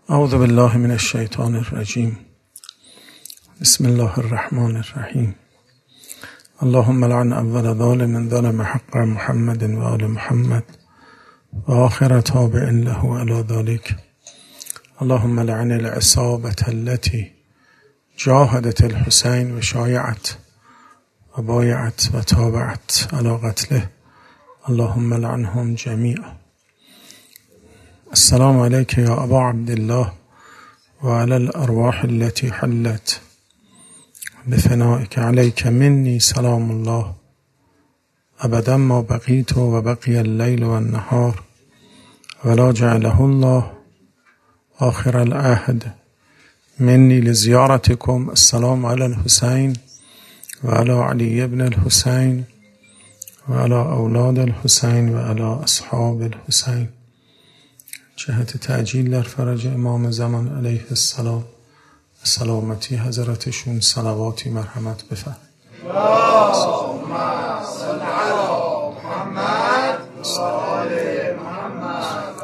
اعوذ بالله من الشیطان الرجیم. بسم الله الرحمن الرحیم. اللهم لعن اول ظالم ظلم حق محمد و آل محمد و آخر تابع له على ذلك. اللهم لعن العصابة التي جاهدت الحسين و شایعت و بایعت و تابعت على قتله. اللهم لعنهم جميعا. السلام عليك يا أبا عبد الله وعلى الأرواح التي حلت بفنائك. عليك مني سلام الله أبدا ما بقيت وبقي الليل والنهار ولا جعله الله آخر العهد مني لزيارتكم. السلام على الحسين وعلى علي بن الحسين وعلى أولاد الحسين وعلى أصحاب الحسين. جهت تعجیل در فرج امام زمان علیه السلام و سلامتی حضرتشون صلواتی مرحمت بفرمایید. اللهم صل علی محمد و آل محمد.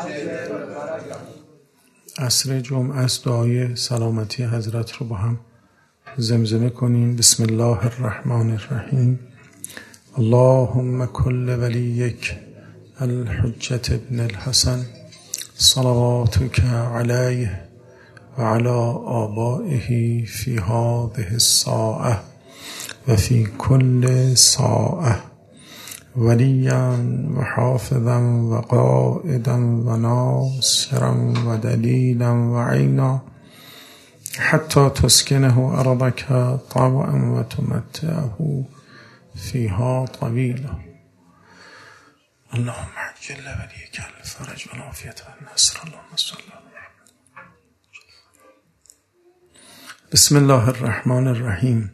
عصر جمعه است، دعای سلامتی حضرت رو با هم زمزمه کنیم. بسم الله الرحمن الرحیم. اللهم کل ولیک الحجة ابن الحسن صلواتك عليه وعلى آبائه في هذه الساعة وفي كل ساعة وليا وحافظا وقائدا وناصرا ودليلا وعينا حتى تسكنه أرضك طوعا وتمتعه فيها طويلا. اللهم عجل وليك الفرج والعافية والنصر. اللهم صل على محمد. بسم الله الرحمن الرحیم.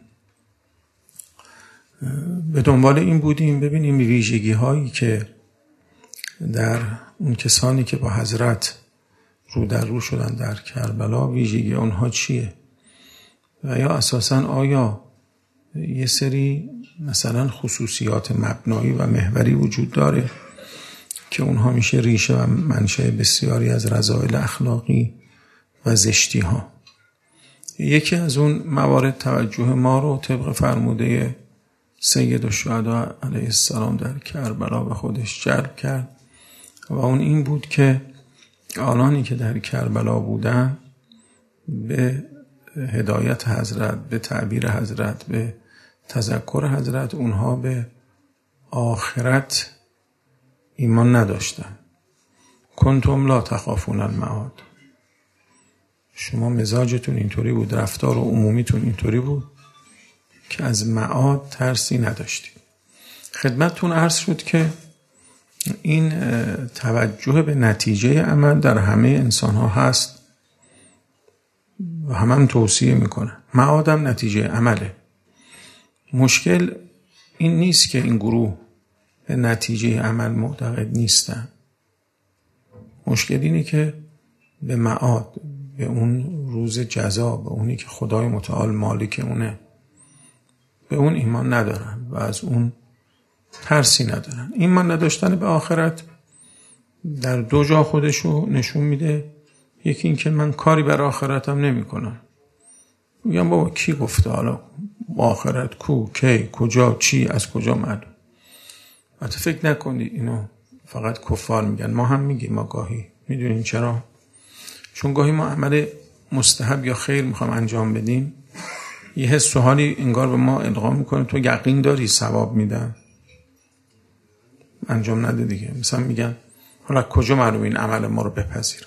به دنبال این بودیم ببینیم ویژگی هایی که در اون کسانی که با حضرت رو در رو شدن در کربلا، ویژگی اونها چیه و یا اساساً آیا یه سری مثلا خصوصیات مبنایی و محوری وجود داره که اونها میشه ریشه و منشأ بسیاری از رذائل اخلاقی و زشتی ها. یکی از اون موارد توجه ما رو طبق فرموده سید الشهدا علیه السلام در کربلا به خودش جلب کرد و اون این بود که آنانی که در کربلا بودن به هدایت حضرت، به تعبیر حضرت، به تذکر حضرت، اونها به آخرت ایمان نداشتن. کنتم لا تخافون المعاد. شما مزاجتون اینطوری بود، رفتار و عمومیتون اینطوری بود که از معاد ترسی نداشتید. خدمتتون عرض شد که این توجه به نتیجه عمل در همه انسان ها هست و هم توصیه میکنه. معادم نتیجه عمله. مشکل این نیست که این گروه به نتیجه عمل معتقد نیستن. مشکل اینه که به معاد، به اون روز جزا، به اونی که خدای متعال مالک اونه، به اون ایمان ندارن و از اون ترسی ندارن. ایمان نداشتن به آخرت در دو جا خودشو نشون میده. یکی این که من کاری بر آخرتم نمی کنم. میگم بابا کی گفته حالا آخرت کو، کی، کجا، چی، از کجا معلوم. حتی فکر نکنید اینو فقط کفار میگن. ما هم میگیم. ما گاهی میدونین چرا؟ چون گاهی ما عمل مستحب یا خیر میخوام انجام بدیم، یه حس و حالی انگار به ما القا میکنه تو یقین داری ثواب میدن، انجام نده دیگه. مثلا میگن حالا کجا معلوم این عمل ما رو بپذیرن.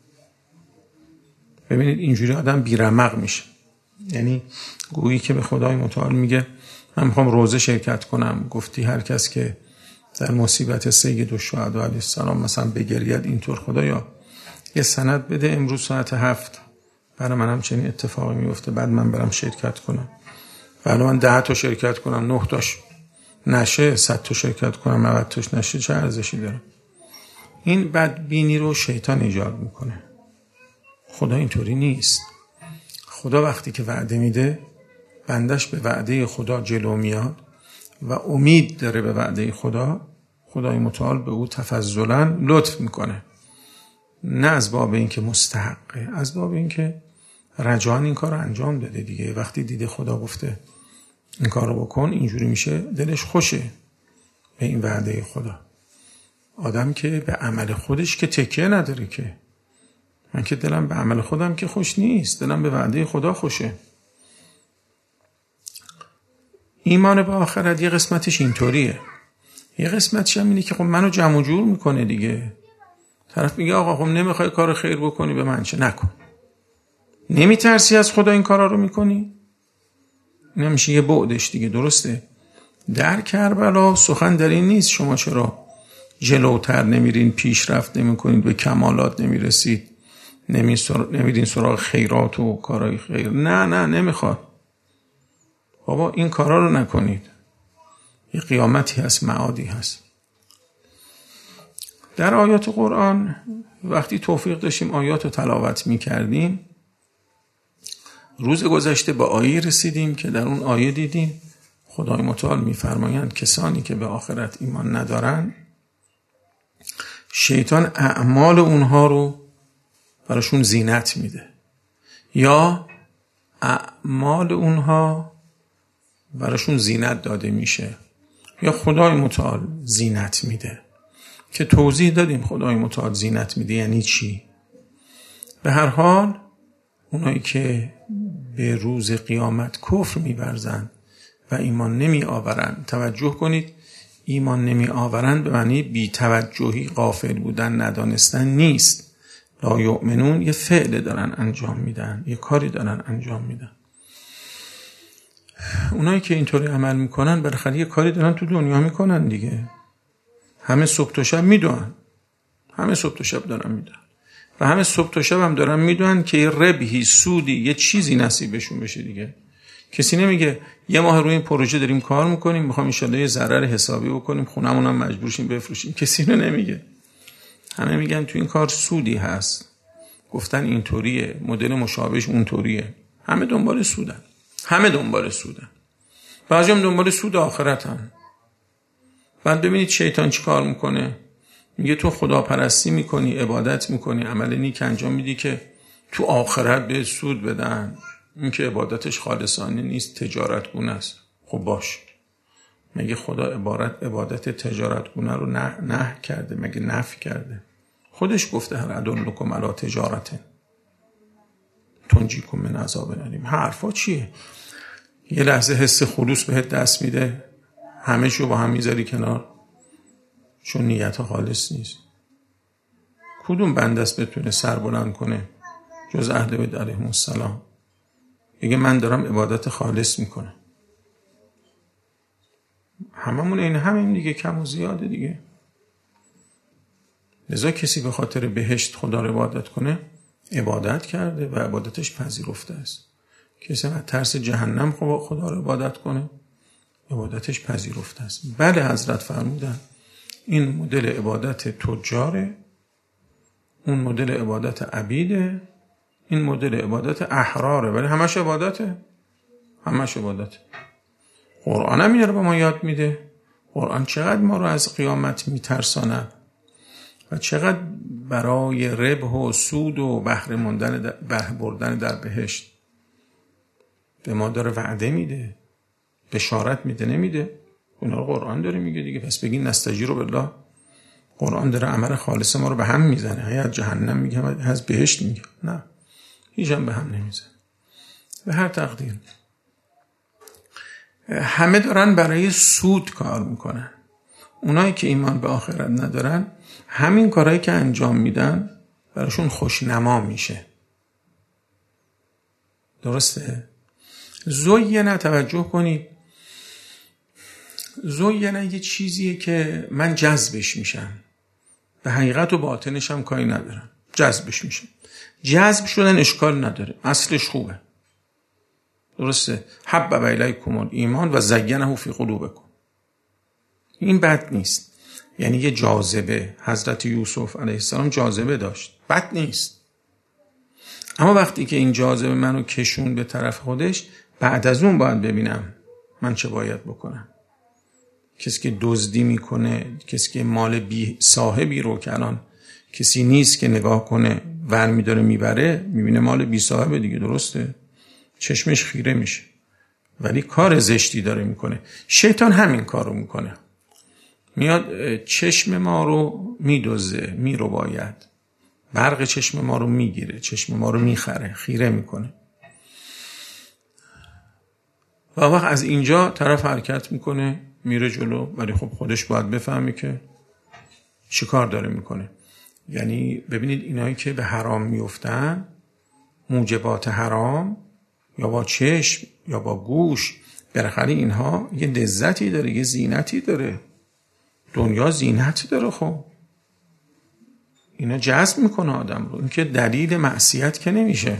ببینید اینجوری آدم بیرمق میشه. یعنی گویی که به خدای متعال میگه من میخوام روزه شرکت کنم. گفتی هر کس که در مصیبت سید الشهدا علیه السلام مثلا بگرید اینطور خدایا یه سند بده امروز ساعت 7 برای من هم چنین اتفاقی میفته، بعد من برم شرکت کنم. ولی من 10 تا شرکت کنم، 9 تاش نشه، 100 تا شرکت کنم، 90 تاش نشه، چه ارزشی داره؟ این بدبینی رو شیطان ایجاد میکنه. خدا اینطوری نیست. خدا وقتی که وعده میده بندش به وعده خدا جلو میاد و امید داره به وعده خدا، خدای متعال به او تفضلا لطف میکنه. نه از باب اینکه مستحقه، از باب اینکه رجاً این کار رو انجام داده دیگه. وقتی دیده خدا گفته این کار رو بکن، اینجوری میشه، دلش خوشه به این وعده خدا. آدم که به عمل خودش که تکیه نداره که، من که دلم به عمل خودم که خوش نیست، دلم به وعده خدا خوشه. ایمان به آخرت یه قسمتش اینطوریه، یه قسمتش هم اینه که خب منو جمع و جور میکنه دیگه. طرف میگه آقا خب نمیخوای کار خیر بکنی، به من چه؟ نکن. نمیترسی از خدا این کارا رو میکنی؟ نمیشه یه بعدش دیگه. درسته؟ در کربلا سخن در این نیست شما چرا جلوتر نمیرین، پیشرفت نمیکنید، به کمالات نمیرسید، نمیرین سراغ خیرات و کارهای خیر. نه نمیخواد. بابا این کارا رو نکنید. یه قیامتی هست، معادی هست. در آیات قرآن وقتی توفیق داشتیم آیات رو تلاوت میکردیم، روز گذشته به آیه رسیدیم که در اون آیه دیدیم خدای متعال میفرمایند کسانی که به آخرت ایمان ندارن، شیطان اعمال اونها رو براشون زینت میده، یا اعمال اونها براشون زینت داده میشه، یا خدای متعال زینت میده. که توضیح دادیم خدای متعال زینت میده یعنی چی. به هر حال اونایی که به روز قیامت کفر می‌ورزند و ایمان نمی آورند، توجه کنید، ایمان نمی آورند به معنی بی توجهی، غافل بودن، ندانستن نیست. لا یؤمنون یه فعل دارن انجام میدن، یه کاری دارن انجام میدن. اونایی که اینطوری عمل میکنن بالاخره یه کاری دارن تو دنیا میکنن دیگه. همه صبح تا شب میدونن، همه صبح تا شب دارن میدونن و همه صبح تا شب هم دارن میدونن که یه ربحی، سودی، یه چیزی نصیبشون بشه دیگه. کسی نمیگه یه ماه روی این پروژه داریم کار میکنیم، میخوام انشالله یه ضرر حسابی بکنیم، خونمون هم مجبور شیم بفروشیم. کسی رو نمیگه. همه میگن تو این کار سودی هست، گفتن اینطوریه، مدل مشابهش اونطوریه. همه دنبال سودن، همه دنبال سودن. بعضی هم دنبال سود آخرتن. بعد ببینید شیطان چی کار میکنه. میگه تو خداپرستی میکنی، عبادت میکنی، عمل نیک انجام میدی که تو آخرت به سود بدن. این که عبادتش خالصانه نیست، تجارتگونه است. خب باش، مگه خدا عبادت تجارتگونه رو نه کرده؟ مگه نفی کرده؟ خودش گفته هر ادلکم علی تجارت تنجیکم من عذاب الیم. حرفا چیه؟ یه لحظه حس خلوص بهت دست میده، همه شو با هم میذاری کنار چون نیت خالص نیست. کدوم بنده است بتونه سر بلند کنه جز اهل بیت علیهم السلام بگه من دارم عبادت خالص میکنم؟ هممون این همین دیگه، کم و زیاده دیگه. لذا کسی به خاطر بهشت خدا رو عبادت کنه، عبادت کرده و عبادتش پذیرفته است. کسی از ترس جهنم خدا رو عبادت کنه، عبادتش پذیرفته است. بله حضرت فرمودن این مدل عبادت تجاره، اون مدل عبادت عبیده، این مدل عبادت احراره، ولی همش عبادته، همش عبادته. قرآن هم اینه رو به ما یاد میده. قرآن چقدر ما رو از قیامت میترساند و چقدر برای ربح و سود و بهره بردن در بهشت به ما داره وعده میده، بشارت میده. نمیده؟ اونا رو قرآن داره میگه دیگه. پس بگین نستجیروا بالله، قرآن داره عمل خالص ما رو به هم میزنه. یا جهنم میگه، از بهشت میگه. نه، هیچ هم به هم نمیزنه. به هر تقدیر همه دارن برای سود کار میکنن. اونایی که ایمان به آخرت ندارن، همین کارهایی که انجام میدن براشون خوشنما میشه. درسته؟ زوینه، توجه کنید، زوینه یه چیزیه که من جذبش میشم، به حقیقت و باطنش هم کاری ندارم، جذبش میشم. جذب شدن اشکال نداره، اصلش خوبه. درسته؟ حبب الیکم الایمان و زینه فی قلوبکم. این بد نیست. یعنی یه جاذبه، حضرت یوسف علیه السلام جاذبه داشت، بد نیست. اما وقتی که این جاذبه منو کشون به طرف خودش، بعد از اون باید ببینم من چه باید بکنم. کسی که دزدی میکنه، کسی که مال بی صاحبی رو که الان کسی نیست که نگاه کنه ور میداره میبره، میبینه مال بی صاحبه دیگه، درسته؟ چشمش خیره میشه، ولی کار زشتی داره میکنه. شیطان همین کارو میکنه، میاد چشم ما رو میدوزه، میرباید، برق چشم ما رو میگیره، چشم ما رو میخره، خیره میکنه. و وقت از اینجا طرف حرکت میکنه میره جلو، ولی خب خودش باید بفهمی که چی کار داره میکنه. یعنی ببینید اینایی که به حرام میفتن، موجبات حرام، یا با چشم یا با گوش، بالاخره اینها یه لذتی داره، یه زینتی داره. دنیا زینت داره، خب اینا جذب میکنه آدم رو. این که دلیل معصیت که نمیشه.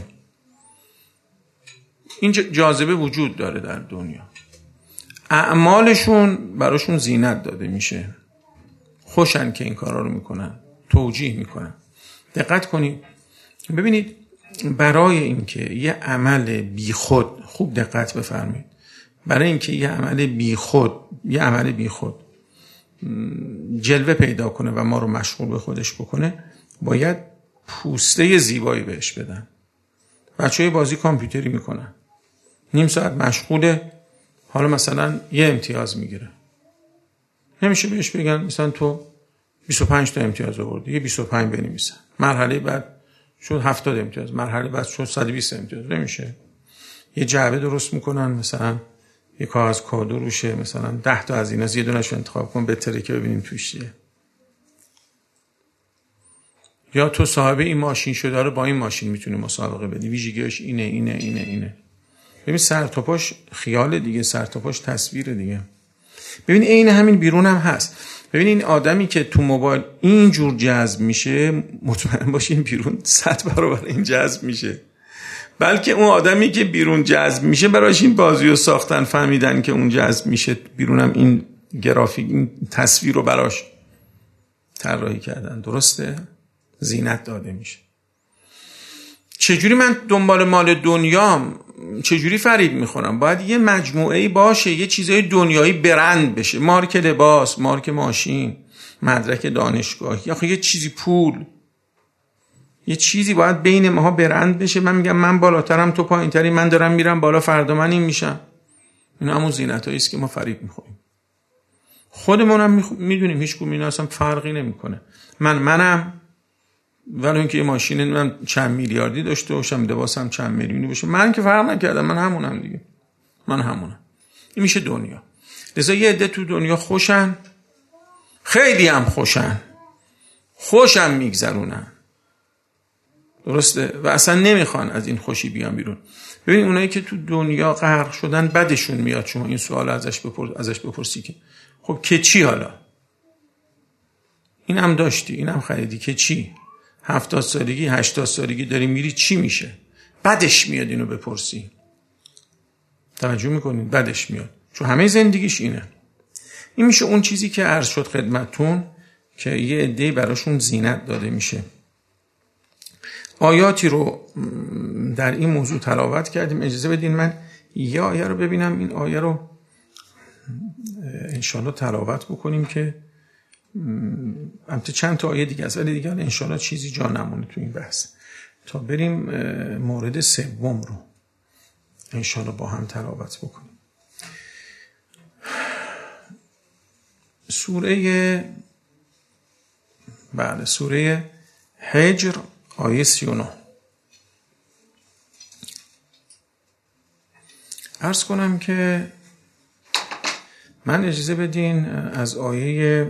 این جاذبه وجود داره در دنیا. اعمالشون براشون زینت داده میشه، خوشن که این کارا رو میکنن، توجیه میکنن. دقت کنید ببینید، برای اینکه یه عمل بیخود، خوب دقت بفرمایید، برای اینکه یه عمل بیخود جلوه پیدا کنه و ما رو مشغول به خودش بکنه، باید پوسته زیبایی بهش بدن. بچه‌های بازی کامپیوتری میکنن، نیم ساعت مشغوله، حالا مثلا یه امتیاز میگیره، نمیشه بهش بگن مثلا تو 25 تا امتیاز آوردی، یه 25 بنویسن، مرحله بعد شد 70 امتیاز، مرحله بعد شد 120 امتیاز. نمیشه. یه جعبه درست میکنن، مثلا یه کاغذ کادو روشه، مثلا 10 تا از اینا یه دونه‌شو انتخاب کن بهتره که ببینیم توش چیه. یا تو صاحب این ماشین شده رو با این ماشین میتونی مسابقه بدی، ویژگیش اینه. ببین سر تا پاش خیال دیگه، سر تا پاش تصویر دیگه. ببین این همین بیرون هم هست. ببین این آدمی که تو موبایل اینجور جذب میشه، مطمئن باش این بیرون 100 برابر این جذب میشه. بلکه اون آدمی که بیرون جذب میشه، براش این بازی رو ساختن، فهمیدن که اون جذب میشه، بیرون هم این گرافیک، این تصویر رو براش طراحی کردن. درسته؟ زینت داده میشه. چجوری من دنبال مال دنیام، چجوری فریب میخورم؟ باید یه مجموعه‌ای باشه، یه چیزای دنیایی برند بشه، مارک لباس، مارک ماشین، مدرک دانشگاه، یا یه چیزی پول، یه چیزی باید بین ماها برند بشه. من میگم من بالاترم تو پایینتری، من دارم میرم بالا، فردا من این میشم. این همون زینتایی است که ما فریب میخوریم. خودمونم میدونیم هیچ کدوم اینا اصلا فرقی نمیکنه. منم ولی اینکه یه ماشین من چند میلیاردی داشته باشم، لباسم چند میلیونی باشه، من که فرق نکردم، من همونم دیگه، من همونم. این میشه دنیا. لذا یه عده تو دنیا خوشن، خیلی هم خوشم میگذرونن، درسته؟ و اصلا نمیخوان از این خوشی بیان بیرون. ببین اونایی که تو دنیا غرق شدن بدشون میاد شما این سوال ازش بپرسی که خب که چی حالا؟ اینم داشتی، اینم خریدی، که چی؟ 70 سالگی 80 سالگی داری میری، چی میشه؟ بدش میاد اینو بپرسی. توجه میکنین؟ بدش میاد، چون همه زندگیش اینه. این میشه اون چیزی که عرض شد خدمتتون که یه عده‌ای براشون زینت داده میشه. آیاتی رو در این موضوع تلاوت کردیم. اجازه بدین من یه آیه رو ببینم، این آیه رو انشالله تلاوت بکنیم که البته چند تا آیه دیگه است، ولی دیگه انشالله چیزی جا نمونه تو این بحث، تا بریم مورد سوم رو انشالله با هم تلاوت بکنیم. سوره هجر آیه 39. عرض کنم که من اجازه بدین از آیه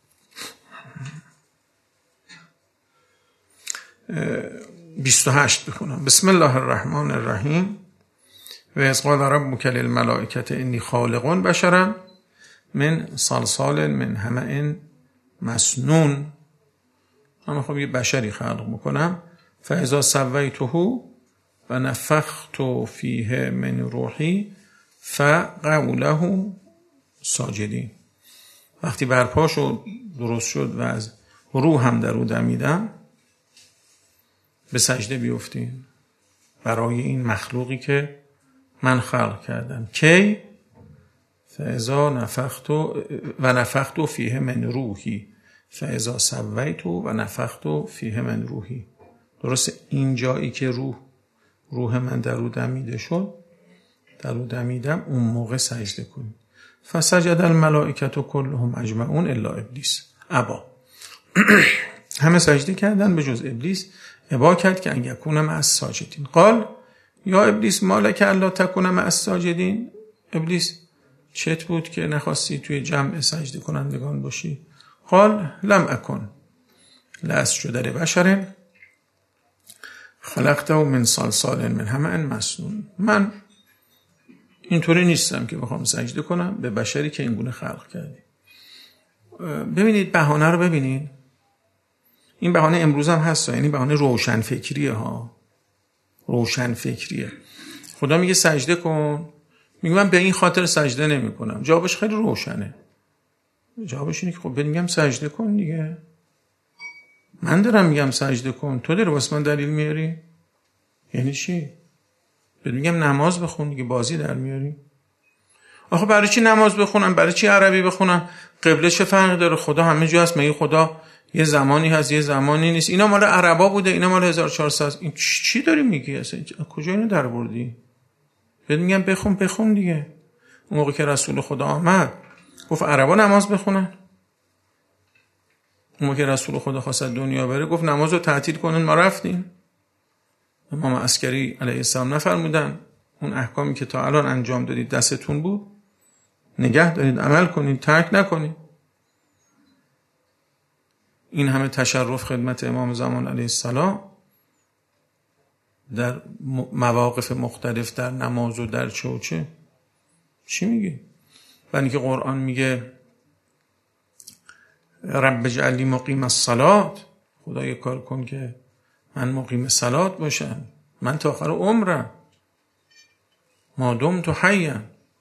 28 بخونم. بسم الله الرحمن الرحیم. و اذ قال ربک للملائکة انی خالق بشرا من صلصال من حمأ مسنون. من میخوام یه بشری خلق بکنم. فاذا سویته و نفخت فیه من روحی فقعوا له ساجدین. وقتی برپا شد، درست شد و از روحم در او دمیدم، به سجده بیفتین برای این مخلوقی که من خلق کردم. کی؟ فاذا نفخت فیه من روحی. فاذا سویت و نفخت فیه من روحی. درسته این جایی که روح من در او دمیده شد، در او دمیدم، اون موقع سجده کنید. فسجد الملائکه کلهم اجمعون الا ابلیس ابا. همه سجده کردن به جز ابلیس. ابا کرد که ان یکون مع الساجدین. قال یا ابلیس ما لک الا تکون مع الساجدین. ابلیس چت بود که نخواستی توی جمع سجده کنندگان باشی؟ قال لم اکن لاسجد لبشر خلقته من صلصال من حمأ مسنون. من اینطوری نیستم که بخوام سجده کنم به بشری که اینگونه خلق کردی. ببینید بهانه رو ببینید. این بهانه امروز هم هست، یعنی بهانه روشن فکریه ها. روشن فکریه. خدا میگه سجده کن، میگه من به این خاطر سجده نمی کنم. جوابش خیلی روشنه. جوابش اینه که خب میگم سجده کن دیگه. من دارم میگم سجده کن، تو داری واسه من دلیل میاری؟ یعنی چی؟ میگم نماز بخون دیگه، بازی در میاری؟ آخه برای چی نماز بخونم؟ برای چی عربی بخونم؟ قبله چه فرقی داره؟ خدا همه جا هست. مگه خدا یه زمانی هست یه زمانی نیست؟ اینا مال عربا بوده، اینا مال 1400. این چی داری میگی اصلا؟ کجا اینو در بردی؟ بهت میگم بخون دیگه. اون موقع که رسول خدا آمد گفت عربا نماز بخونن. اون موقع که رسول خدا خواست دنیا بره گفت نماز رو تعطیل کنن، ما رفتیم. امام عسکری علیه السلام نفرمودن اون احکامی که تا الان انجام دادید دستتون بود، نگه دارید، عمل کنید، ترک نکنید. این همه تشرف خدمت امام زمان علیه السلام در مواقف مختلف، در نماز و در چه و چه. چی میگی؟ برای اینکه قرآن میگه رب اجعلنی مقیم الصلاة، خدا یه کار کن که من مقیم صلات باشم، من تا آخر عمرم ما دمت حیا.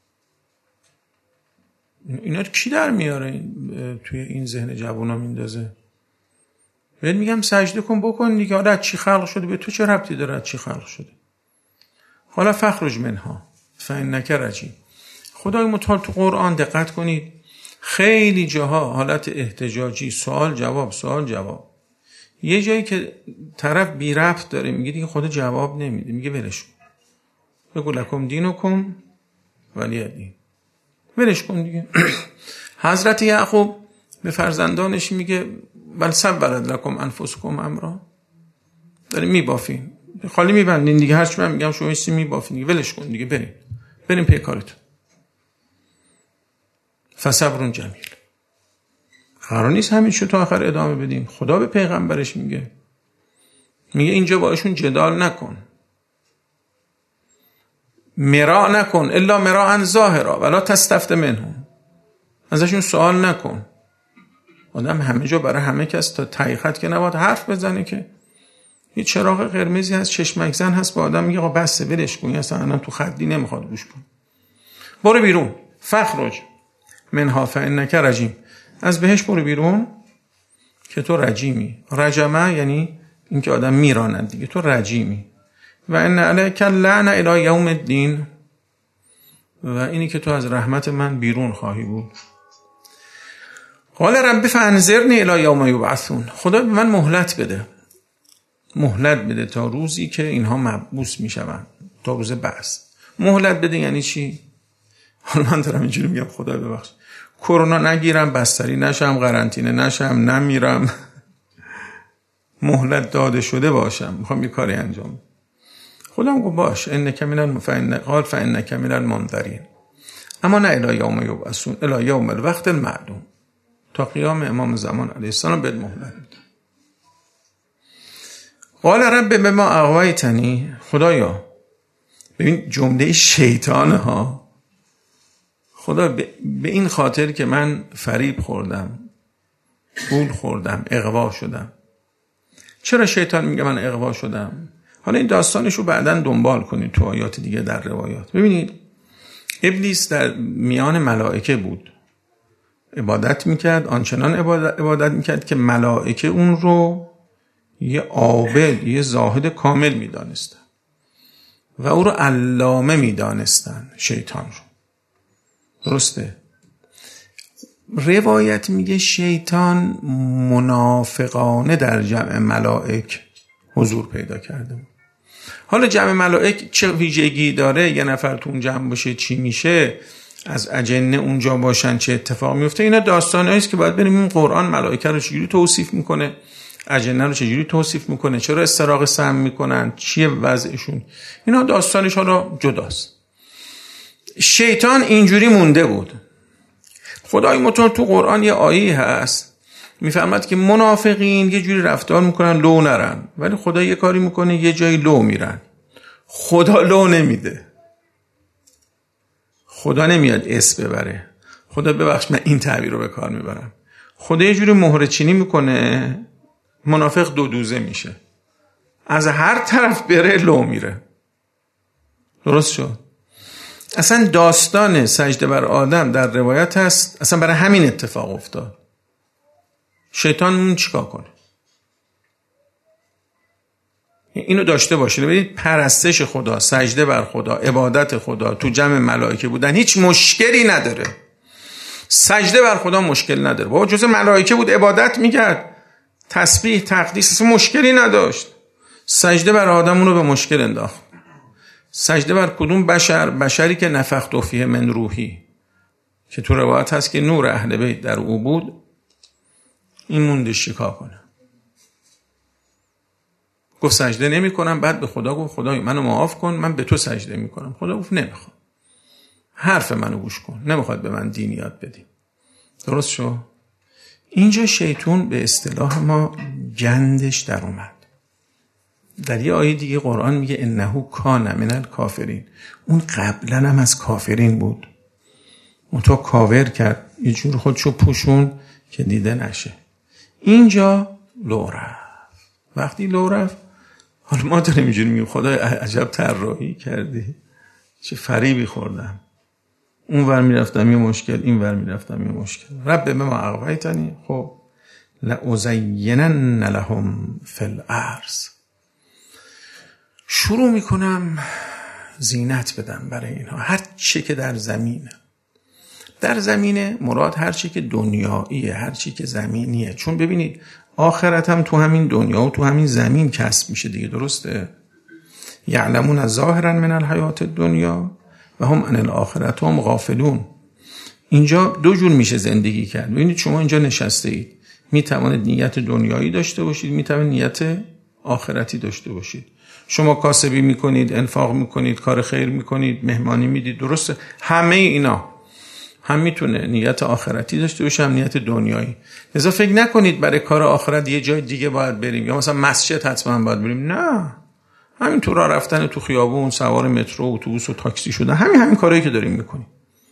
اینا رو کی در میاره توی این ذهن جوونا میندازه؟ بهت میگم سجده کن بکن دیگه. حالا چی خلق شده؟ به تو چه ربطی داره چی خلق شده؟ حالا فخرج منها فانک رجیم. خدای متعال تو قرآن دقت کنید خیلی جاها حالت احتجاجی، سوال جواب. یه جایی که طرف بی ربط داره میگه دیگه خدا جواب نمیده، میگه ولش کن، بگو لکم دینکم ولی دین، ولش کن دیگه. حضرت یعقوب به فرزندانش میگه بل سولت لکم انفسکم امرا، داریم میبافین، خالی میبندین دیگه، هرچی من میگم شما ایستی میبافین دیگه، ولش کن دیگه، بریم پی کارتون. فصبر جمیل. قرار نیست همین شو تا آخر ادامه بدیم. خدا به پیغمبرش میگه اینجا باشون جدال نکن، مرا نکن الا مراء ظاهرا ولا تستفت منهم، ازشون سوال نکن. آدم همه جا برای همه کس تا تحقیقت که نباید حرف بزنه که. یه چراغ قرمزی هست، چشمک زن هست، با آدم میگه آقا بسه ولش کن، اصلا الان تو خدی نمیخواد گوش کن، برو بیرون. فخرج منها فانک رجیم. از بهش برو بیرون که تو رجیمی. رجمه یعنی اینکه آدم میراند دیگه، تو رجیمی. و ان علیک اللعنه الی یوم الدین، و اینی که تو از رحمت من بیرون خواهی بود. قال رب فانذرنی الی یوم یبعثون. خدا به من مهلت بده تا روزی که اینها مبعوث میشوند، تا روز بعث. مهلت بده یعنی چی؟ حالا من دارم اینجوری میگم خدا ببخش، کرونا نگیرم، بستری نشم، قرنطینه نشم، نمیرم، مهلت داده شده باشم، میخوام یه کاری انجام. خدا میگه باش، انک من المنذرین، اما نه الی یوم یبعثون، الی یوم الوقت المعلوم، تا قیام امام زمان علیه السلام به مهلت میده. قال رب بما اغویتنی. خدایا، ببین جمله شیطانه ها، خدا به این خاطر که من فریب خوردم، پول خوردم، اغوا شدم. چرا شیطان میگه من اغوا شدم؟ حالا این داستانش رو بعداً دنبال کنید تو آیات دیگه در روایات. ببینید ابلیس در میان ملائکه بود، عبادت میکرد، آنچنان عبادت میکرد که ملائکه اون رو یه عابد، یه زاهد کامل میدانستن و او رو علامه میدانستن، شیطان رو. درسته؟ روایت میگه شیطان منافقانه در جمع ملائک حضور پیدا کرده. حالا جمع ملائک چه ویژگی داره؟ یه نفر تو اون جمع باشه چی میشه؟ از اجنه اونجا باشن چه اتفاق میفته؟ اینا داستانایی است که باید بریم این قرآن ملائکه رو چجوری توصیف میکنه، اجنه رو چجوری توصیف میکنه، چرا استراق سم میکنن، چیه وضعشون، اینا داستانش حالا جداست. شیطان اینجوری مونده بود. خدای متعال تو قرآن یه آیه هست میفهمد که منافقین یه جوری رفتار میکنن لو نرن، ولی خدا یه کاری میکنه یه جایی لو میرن. خدا لو نمیده، خدا نمیاد اسم ببره. خدا ببخش من این تعبیر رو به کار میبرم، خدا یه جوری مهره چینی میکنه منافق دو دوزه میشه، از هر طرف بره لو میره. درست شد؟ اصلا داستان سجده بر آدم در روایت هست اصلا برای همین اتفاق افتاد. شیطان اون چیکار کنه؟ اینو داشته باشید. ببینید پرستش خدا، سجده بر خدا، عبادت خدا تو جمع ملائکه بودن هیچ مشکلی نداره. سجده بر خدا مشکل نداره. بابا جز ملائکه بود عبادت میکرد، تسبیح تقدیس اصلا مشکلی نداشت. سجده بر آدم اونو به مشکل انداخت. سجده بر کدوم بشر؟ بشری که نفخت فیه من روحی، که تو روایت هست که نور اهل بیت در او بود. این موندش چیکار کنه؟ گفت سجده نمی کنم. بعد به خدا گفت خدای منو معاف کن، من به تو سجده می کنم. خدا گفت نمیخوام، حرف منو گوش کن، نمیخواد به من دین یاد بدی. درست شو؟ اینجا شیطان به اصطلاح ما گندش در اومد. در یه آیه دیگه قرآن میگه انه کان من الکافرین، اون قبلا هم از کافرین بود، اون تو کاور کرد، یه جور خودشو پوشون که دیده نشه. اینجا لو رفت. وقتی لو رفت، حالا ما داریم اینجوری میگیم خدای عجب طراحی کردی، چه فریبی خوردم، اون ور میرفتم یه مشکل، این ور میرفتم یه مشکل. رب به ما اغویتنی، خب لأزینن لهم فی الارض، شروع میکنم زینت بدم برای اینها، هر چی که در زمینه. در زمینه مراد هر چی که دنیاییه، هر چی که زمینیه. چون ببینید آخرت هم تو همین دنیا و تو همین زمین کسب میشه دیگه. درسته؟ یعلمون ظاهرا من الحیات الدنیا و هم عن الاخرة هم غافلون. اینجا دو جور میشه زندگی کرد. ببینید شما اینجا نشسته اید، میتوانید نیت دنیایی داشته باشید، میتوانید نیت آخرتی داشته باشید. شما کاسبی میکنید، انفاق میکنید، کار خیر میکنید، مهمانی میدید. درسته؟ همه اینا هم میتونه نیت آخرتی داشته باشه، هم نیت دنیایی. لذا فکر نکنید برای کار آخرت یه جای دیگه باید بریم، یا مثلا مسجد حتما باید بریم. نه، همین تو راه رفتن تو خیابون، سوار مترو، اتوبوس و تاکسی شدن، همین کارهایی که داریم میکنیم.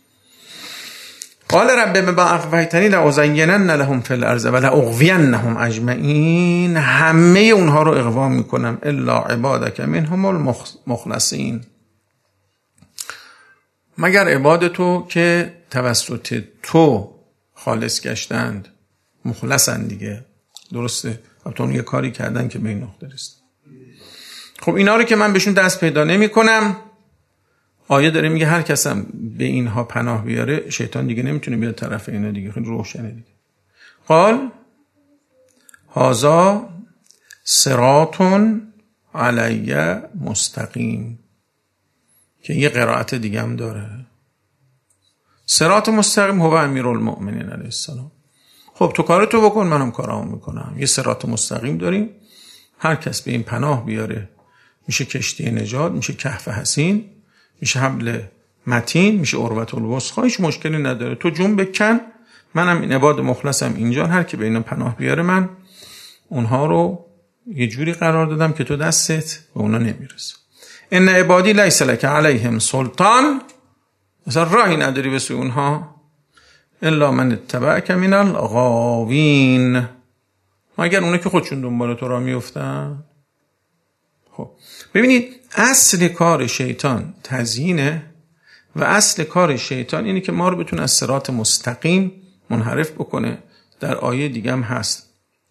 قال رب بما اغویتنی لأزینن لهم فی الارض ولأغوینهم اجمعین، همه اونها رو اغوا میکنم الا عبادک منهم المخلصین، مگر عباد تو که توسط تو خالص گشتند، مخلصن دیگه. درسته؟ البته یه کاری کردن که به این نقطه رسید. خب اینا رو که من بهشون دست پیدا نمی کنم، آیه داره میگه هر کسم به اینها پناه بیاره شیطان دیگه نمیتونه بیاد طرف اینا دیگه. خیلی روشنه دیگه. قال هذا صراط علی مستقیم، که یه قرائت دیگه هم داره، صراط مستقیم هو امیرالمؤمنین علیه السلام. خب تو کارتو بکن، منم کارامو میکنم. یه صراط مستقیم داریم، هر کس به این پناه بیاره میشه کشتی نجات، میشه کهف حصین، میشه حبل متین، میشه عروة الوثقی. هیچ مشکلی نداره. تو جون بکن، منم این عباد مخلصم اینجا، هر کی به اینا پناه بیاره من اونها رو یه جوری قرار دادم که تو دستت به اونا نمیرسه. ان عبادی لیس لک علیهم سلطان، مثلا راهی نداری به سوی اونها، الا من اتبعک من الغاوین، مگر اونا که خودشون دنبال تو راه میافتن. خب ببینید اصل کار شیطان تزیینه و اصل کار شیطان اینه که ما رو بتونه از صراط مستقیم منحرف بکنه. در آیه دیگه هم هست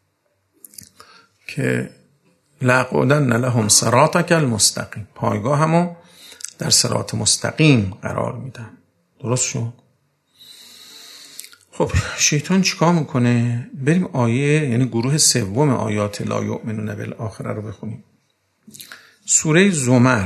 که لأقعدن لهم صراطک المستقیم، پایگاه همو در صراط مستقیم قرار میدن. درست شد؟ خب شیطان چیکار میکنه؟ بریم آیه، یعنی گروه سوم آیات لا یؤمنون بالآخره رو بخونیم. سوره زمر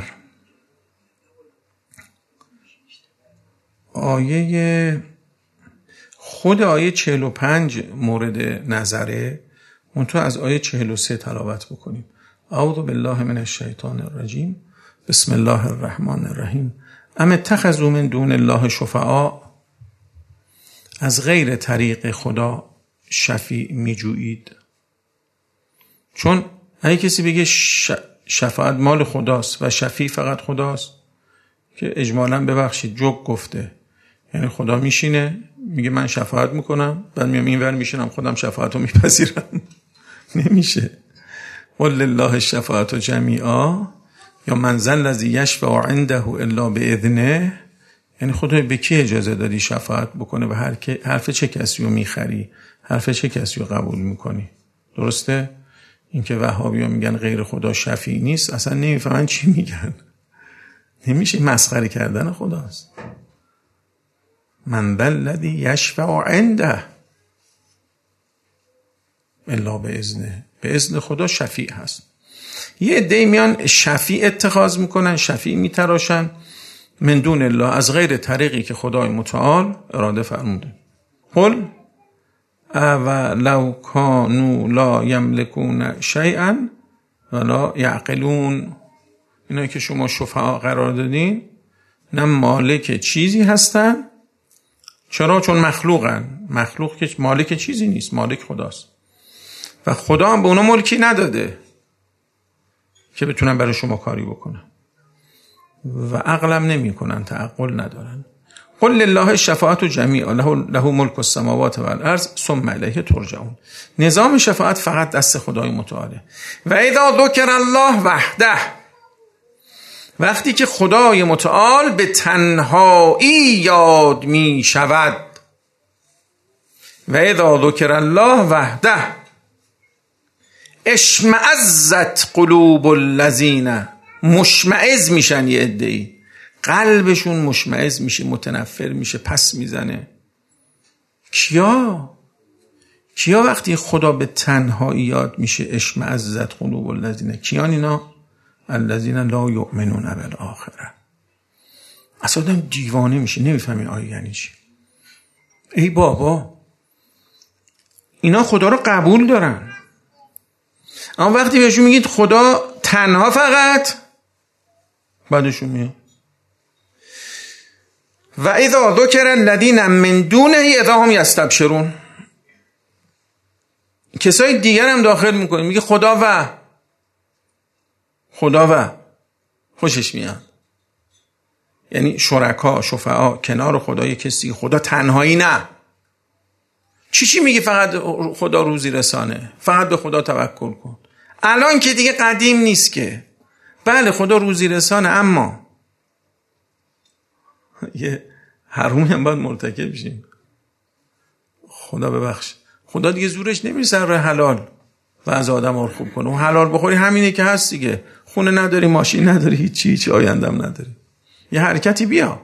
خود آیه 45 مورد نظره، منتها از آیه 43 تلاوت بکنیم. اعوذ بالله من الشیطان الرجیم بسم الله الرحمن الرحیم ام اتخذوا من دون الله شفعاء، از غیر طریق خدا شفیع میجویید. چون اگه کسی بگه شفاعت مال خداست و شفیع فقط خداست، که اجمالاً ببخشید جوک گفته، یعنی خدا میشینه میگه من شفاعت میکنم، بعد میام اینور میشینم خودم شفاعت رو میپذیرم. نمیشه. قل لله الشفاعت جمیعا یا من ذا الذی یشفع عنده الا باذنه، یعنی خدا به کی اجازه دادی شفاعت بکنه و حرف چه کسی رو میخری، حرف چه کسی رو قبول میکنی؟ درسته؟ اینکه وهابی‌ها میگن غیر خدا شفیع نیست، اصلا نمیفهمن چی میگن. نمیشه، مسخره کردن خداست. من ذا الذی یشفع عنده الا باذنه، به اذن خدا شفیع هست. یه عده میان شفیع اتخاذ میکنن، شفیع میتراشن من دون الله، از غیر طریقی که خدای متعال اراده فرموده. قل لو کانوا لا یملکون شیئا ولا یعقلون، اینایی که شما شفعا قرار دادین نه مالک چیزی هستن. چرا؟ چون مخلوقن. مخلوق که مالک چیزی نیست، مالک خداست و خدا هم به اونا ملکی نداده که بتونن برای شما کاری بکنن و عقلم نمی کنن، تعقل ندارن. قل لله الشفاعت جمیعا له ملک السماوات والارض ثم الیه ترجعون. نظام شفاعت فقط دست خدای متعاله. و اذا ذکر الله وحده، وقتی که خدای متعال به تنهایی یاد می شود. و اذا ذکر الله وحده اشمئزت قلوب الذین، مشمئز میشن یه عده‌ای، قلبشون مشمئز میشه، متنفر میشه، پس میزنه. کیا وقتی خدا به تنهایی یاد میشه اشمئزت قلوب الذین؟ کیان اینا؟ الذین لا یؤمنون بالآخره. اصلا آدم دیوانه میشه، نمیفهمی آیه یعنی چی. ای بابا، اینا خدا رو قبول دارن، اما وقتی بهشون میگید خدا تنها فقط، بعدشون میاد و اذا ذکر الذین من دونه اذا هم یستبشرون. کسای دیگر هم داخل میکنه، میگه خدا و خوشش میاد. یعنی شرکا، شفعا کنار خدای کسی، خدا تنهایی نه. چی میگه فقط خدا روزی رسانه، فقط به خدا توکل کن. الان که دیگه قدیم نیست که، بله خدا روزی رسانه، اما یه حرومی هم باید مرتکب بشیم. خدا ببخش، خدا دیگه زورش نمیرسه راه حلال و از آدم رو خوب کنه. و حلال بخوری همینه که هست دیگه، خونه نداری، ماشین نداری، هیچ آیندم نداری، یه حرکتی بیا.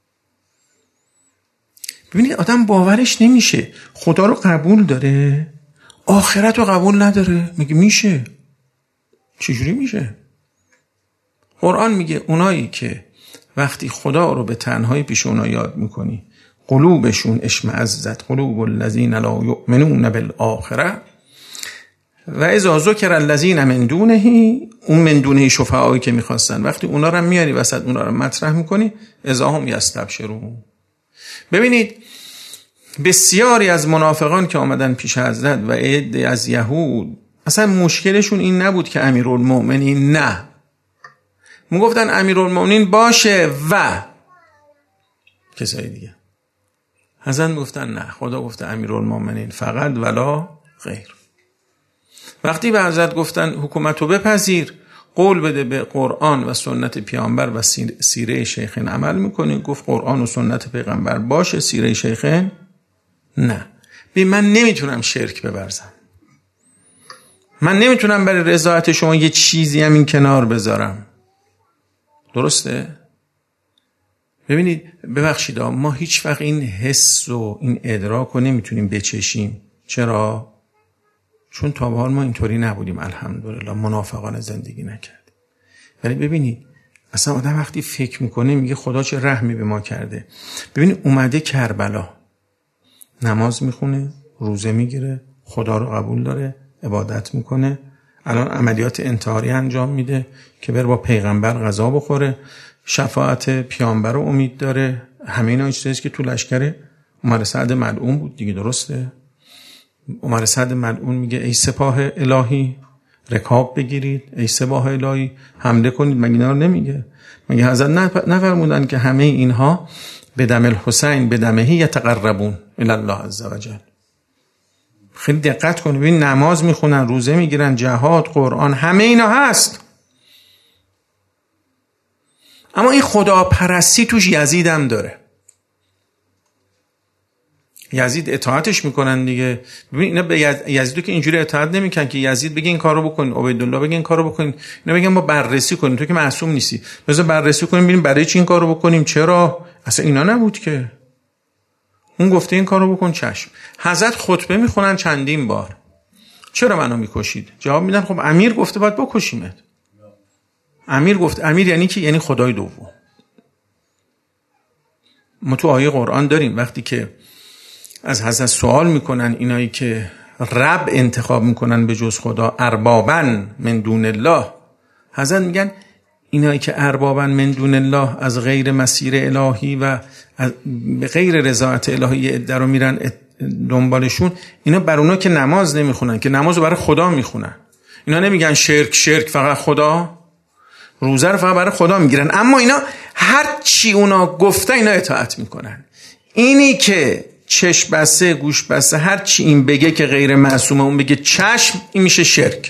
ببینید آدم باورش نمیشه، خدا رو قبول داره، آخرت رو قبول نداره. میگه میشه؟ چجوری میشه؟ قرآن میگه اونایی که وقتی خدا رو به تنهایی پیش اونا یاد میکنی قلوبشون اشمئزت قلوب الذین لا یؤمنون بالآخره و اذا ذکر الذین من دونه، اون من دونه شفعایی که میخواستن، وقتی اونا رو میاری وسط، اونا رو مطرح میکنی، اذا هم یستبشرون. ببینید بسیاری از منافقان که آمدن پیش حضرت و عده از یهود، اصلا مشکلشون این نبود که امیرالمؤمنین، نه، میگفتن امیرالمؤمنین باشه و کسای دیگه. حضرت گفتن نه، خدا گفته امیرالمؤمنین فقط ولا غیر. وقتی به حضرت گفتن حکومت رو بپذیر، قول بده به قرآن و سنت پیامبر و سیره شیخین عمل میکنی، گفت قرآن و سنت پیغمبر باشه، سیره شیخین نه. من نمیتونم شرک ببرزم، من نمیتونم برای رضایت شما یه چیزی هم این کنار بذارم. درسته؟ ببینید ببخشید ما هیچ وقت این حس و این ادراک رو نمیتونیم بچشیم. چرا؟ چون تا به حال ما اینطوری نبودیم، الحمدلله منافقانه زندگی نکردیم. ولی ببینید اصلا آدم وقتی فکر میکنه میگه خدا چه رحمی به ما کرده. ببینید اومده کربلا، نماز میخونه، روزه میگیره، خدا رو قبول داره، عبادت میکنه، الان عملیات انتحاری انجام میده که بره با پیغمبر غذا بخوره، شفاعت پیامبر رو امید داره. همه اینا چیزیه که تو لشکر عمر سعد ملعون بود دیگه، درسته؟ عمر سعد ملعون میگه ای سپاه الهی رکاب بگیرید، ای سپاه الهی حمله کنید. مگه اینا رو نمیگه؟ مگه حضرت نفرمودن که همه اینها به دم الحسین به دمه یتقربون الی الله عز وجل؟ خیلی دقت کنید، ببین نماز میخونن، روزه میگیرن، جهاد، قرآن، همه اینا هست. اما این خداپرستی توش یزید هم داره. یزید اطاعتش میکنن دیگه. ببین اینا به یزیدو که اینجوری اطاعت نمیکنن که یزید بگه این کارو بکن، عبیدالله بگه این کارو بکن. اینا میگن ما بررسی کنیم، تو که معصوم نیستی بذار بررسی کنیم ببینیم برای چی این کارو بکنیم. چرا؟ اصلا اینا نبود که. اون گفته این کارو بکن، چشم. حضرت خطبه میخونن چندین بار، چرا منو میکشید؟ جواب میدن خب امیر گفته باید بکشیمت. امیر گفت، امیر یعنی کی؟ یعنی خدای دوم. ما تو آیه قرآن داریم وقتی که از حضرت سوال میکنن اینایی که رب انتخاب میکنن به جز خدا، اربابن من دون الله، حضرت میگن اینایی که اربابن من دون الله، از غیر مسیر الهی و به غیر رضایت الهی در رو میرن دنبالشون، اینا بر اونا که نماز نمیخونن، که نماز رو برای خدا میخونن. اینا نمیگن شرک فقط خدا، روزه رو فقط برای خدا میگیرن، اما اینا هر چی اونا گفته اینا اطاعت میکنن. اینی که چشم بسته گوش بسته هر چی این بگه که غیر معصومه اون بگه چشم، این میشه شرک.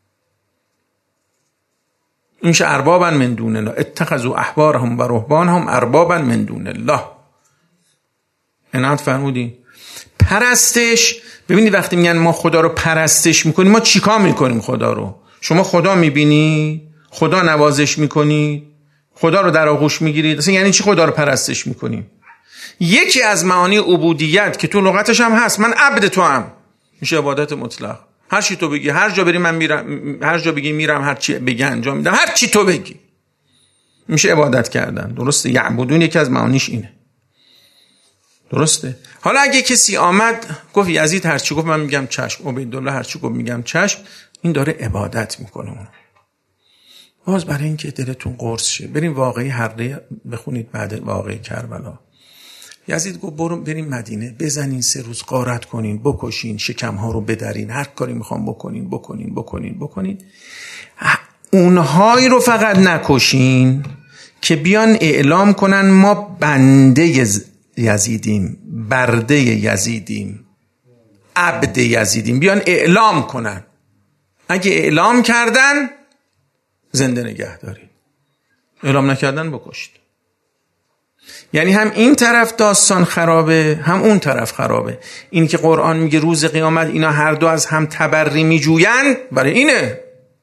این میشه اربابا من دون الله، اتخذوا احبارهم و رهبانهم اربابا من دون الله. عنایت فرمودین؟ پرستش، ببینید وقتی میگن ما خدا رو پرستش میکنیم، ما چیکار میکنیم خدا رو؟ شما خدا میبینی؟ خدا نوازش میکنی؟ خدا رو در آغوش میگیرید؟ اصلا یعنی چی خدا رو پرستش میکنیم؟ یکی از معانی عبودیت که تو لغتش هم هست، من عبد تو هم، میشه عبادت مطلق. هر چی تو بگی، هر جا بری من میرم، هر جا بگی میرم، هر چی بگی انجام میدم، هر چی تو بگی، میشه عبادت کردن. درسته؟ یعبدون یکی از معانیش اینه. درسته؟ حالا اگه کسی آمد گفت یزید هر چی گفت من میگم چشم، عبیدالله هر چی گفت میگم چشم، این داره عبادت میکنه. اون باز برای اینکه دلتون قرص شه بریم واقعی حرده بخونید بعد واقعی کربلا. یزید گفت بریم مدینه، بزنین 3 روز غارت کنین، بکشین، شکمها رو بدرین، هر کاری میخوام بکنین. اونهایی رو فقط نکشین که بیان اعلام کنن ما بنده یزیدیم، برده یزیدیم، عبد یزیدیم، بیان اعلام کنن. اگه اعلام کردن زنده نگه دارین، اعلام نکردن بکشید. یعنی هم این طرف داستان خرابه هم اون طرف خرابه. این که قرآن میگه روز قیامت اینا هر دو از هم تبری میجوین، برای اینه.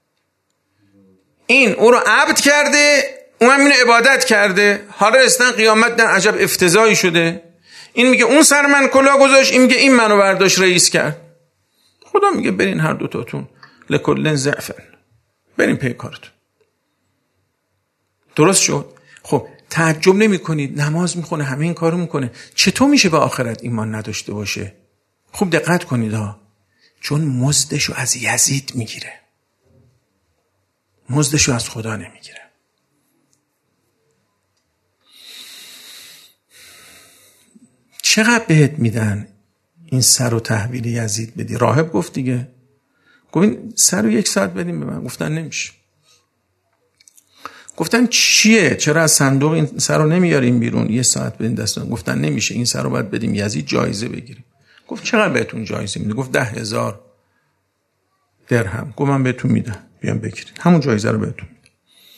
این او رو عبد کرده، اون هم اینو عبادت کرده، حالا رسیدن قیامت در عجب افتضاحی شده. این میگه اون سر من کلاه گذاشت، این میگه این منو برداشت رئیس کرد. خدا میگه برین هر دوتاتون لکل ضعف، برین پی کارتون. درست شد؟ خب تعجب نمی کنید نماز میخونه، همه این کارو میکنه، چطور میشه به آخرت ایمان نداشته باشه؟ خوب دقت کنید ها، چون مزدشو از یزید میگیره، مزدشو از خدا نمیگیره. چقدر بهت میدن این سر و تحویل یزید بدی؟ راهب گفت دیگه، گفت این سر رو 1 ساعت بدیم به من. گفتن نمیشه. گفتن چیه؟ چرا از صندوق این سر رو نمیاریم بیرون 1 ساعت بدین دستان؟ گفتن نمیشه، این سر رو باید بدیم یزید جایزه بگیریم. گفت چقدر بهتون جایزه میده؟ گفت 10,000 درهم. گفت من بهتون میدم، بیان بگیرید، همون جایزه رو بهتون میدم.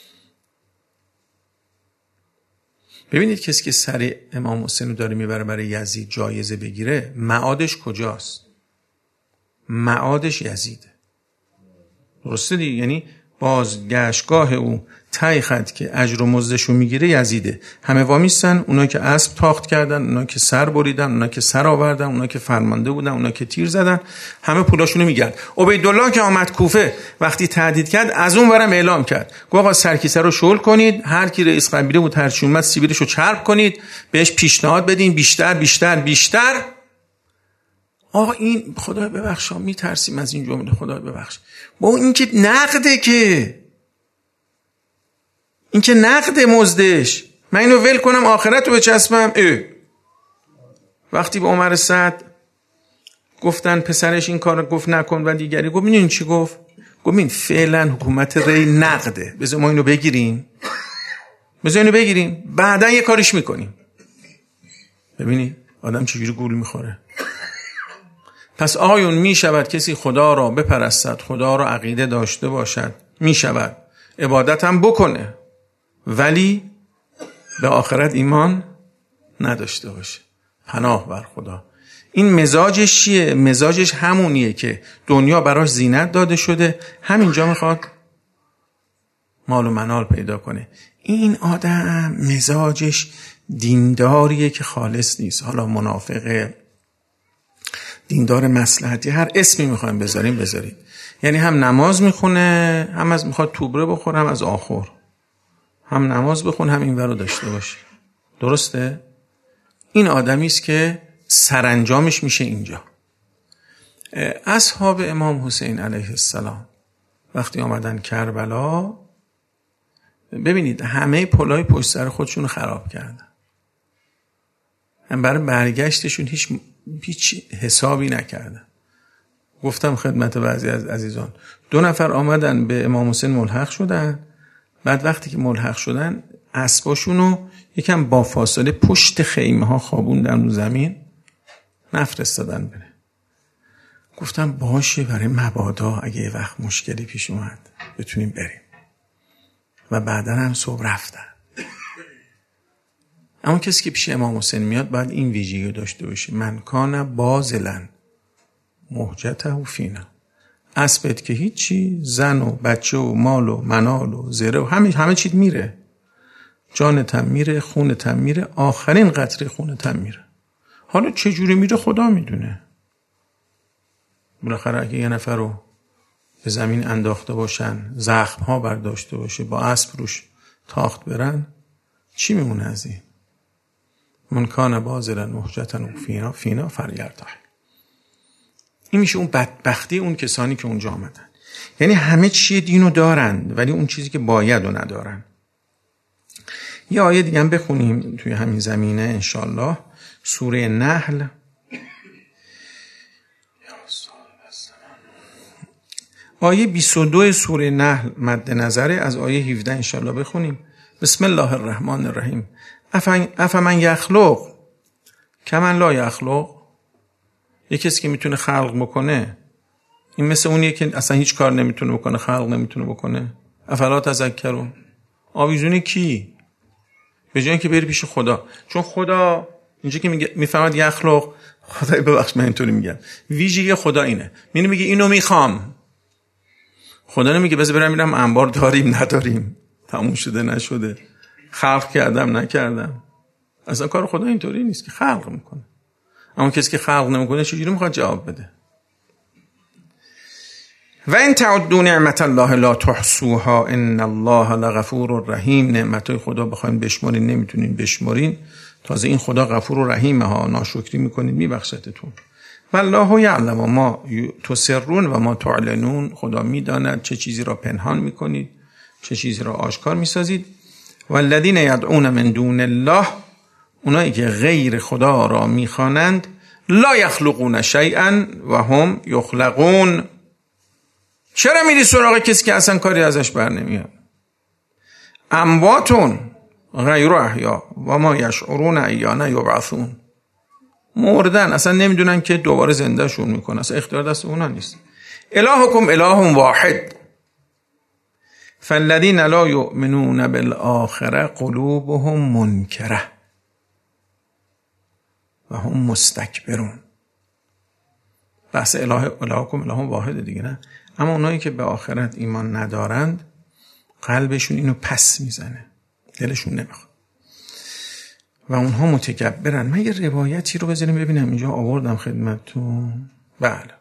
ببینید کسی که سر امام حسین رو داره میبره برای یزید جایزه بگیره، معادش کجاست؟ معادش یزیده. درسته دیگه؟ یعنی بازگشتگاه او ته خط که اجر و مزدشو میگیره یزیده. همه وامیستن، اونا که اسب تاخت کردن، اونا که سر بریدن، اونا که سر آوردن، اونا که فرمانده بودن، اونا که تیر زدن، همه پولاشونو میگن. عبیدالله که آمد کوفه وقتی تهدید کرد از اون ورم اعلام کرد، گفت آقا سرکیسه رو شل کنید، هر کی رئیس قبیله بود هر چی اومد سیبیلشو چرب کنید، بهش پیشنهاد بدین بیشتر بیشتر بیشتر. آقا این خدای ببخشا میترسیم از این جمله، خدای ببخش. با این که نقده، که این که نقده مزدش، من اینو ول کنم آخرت رو بچسبم؟ وقتی به عمر سعد گفتن پسرش این کار گفت نکن و دیگری گفت این چی گفت؟ گفت این فعلا حکومت ری نقده، بذار ما اینو بگیریم، بذار اینو بگیریم بعدا یه کاریش میکنیم. ببینید آدم چجوری گول میخوره. پس آقایون میشود کسی خدا را بپرستد، خدا را عقیده داشته باشد، میشود عبادت هم بکنه ولی به آخرت ایمان نداشته باشه. پناه بر خدا. این مزاجش چیه؟ مزاجش همونیه که دنیا براش زینت داده شده، همینجا میخواد مال و منال پیدا کنه. این آدم مزاجش دینداریه که خالص نیست. حالا منافقه، دیندار مصلحتی، هر اسمی میخوایم بذارید. یعنی هم نماز میخونه، هم از میخواد توبره بخوره، هم از آخر، هم نماز بخون هم این ورو داشته باشه. درسته؟ این آدمی است که سرانجامش میشه اینجا. اصحاب امام حسین علیه السلام وقتی آمدن کربلا، ببینید همه پلای پشت سر خودشون خراب کردن. هم برای برگشتشون هیچ حسابی نکردن. گفتم خدمت بعضی از عزیزان 2 نفر آمدن به امام حسین ملحق شدن. بعد وقتی که ملحق شدن اسباشونو یکم با فاصله پشت خیمه ها خوابوندن رو زمین، نفرستادن بره. گفتم باشه برای مبادا اگه یه وقت مشکلی پیش اومد بتونیم بریم. و بعدا هم صبح رفتن. اما کسی که پیش امام حسین میاد باید این ویژگی داشته باشه: من کان بازلن مهجته فینا. اسبت که هیچی، زن و بچه و مال و منال و زره و همه چیز میره، جانت هم میره، خونت هم میره، آخرین قطره خونت هم میره. حالا چه جوری میره خدا میدونه. بالاخره اگه یه نفر رو به زمین انداخته باشن، زخم ها برداشته باشه، با اسب روش تاخت برن، چی میمونه از این؟ من کان بازلن مهجتن فینا فریرتاح. این میشه اون بدبختی اون کسانی که اونجا آمدن. یعنی همه چی دینو دارند ولی اون چیزی که باید رو ندارن. یه آیه دیگه هم بخونیم توی همین زمینه انشالله. سوره نحل آیه 22 سوره نحل مد نظره، از آیه 17 انشالله بخونیم. بسم الله الرحمن الرحیم. افمن یخلق کمن لا یخلق. یک کسی که میتونه خلق بکنه این مثل اونیه که اصلا هیچ کار نمیتونه بکنه، خلق نمیتونه بکنه. افلا تذکرون. آویزون کی؟ به جای اینکه بری پیش خدا. چون خدا اینجا که میفهمد یخلق، خدای ببخش من اینطوری میگم، ویژگی خدا اینه، میگه اینو میخوام. خدا نمیگه بذار برم میرم انبار داریم نداریم، تموم شده نشده، خلق کردم نکردم. اصلا کار خدا اینطوری نیست که خلق میکنه. اما کسی که خلق نمیکنه چجوری میخواد جواب بده؟ و ان تعدوا نعمت الله لا تحصوها ان الله لغفور رحیم. نعمتای خدا بخواید بشمارین نمیتونین بشمارین. تازه این خدا غفور و رحیمه ها، ناشکری میکنید میبخشتتون. والله یعلم ما تسرون و ما تعلنون. خدا میداند چه چیزی را پنهان میکنید، چه چیزی را آشکار میسازید. والذین یدعون من دون الله. اونایی که غیر خدا را میخوانند لا یخلقون شیئا و هم یخلقون. چرا میری سراغ کسی که اصلا کاری ازش بر نمیاد؟ امواتون غیر احیا و ما یشعرون ایان یبعثون. مردن، اصلا نمیدونن که دوباره زنده شون میکنه، اصلا اختیار دست اونا نیست. الهکم اله واحد فالذین لا یؤمنون بالآخره قلوبهم منکره و هم مستکبرون. بحث الهکم اله واحد دیگه نه. اما اونایی که به آخرت ایمان ندارند قلبشون اینو پس میزنه، دلشون نمیخواد و اونها متکبرن. من یه روایتی رو بذاریم ببینم اینجا آوردم خدمتتون. بله،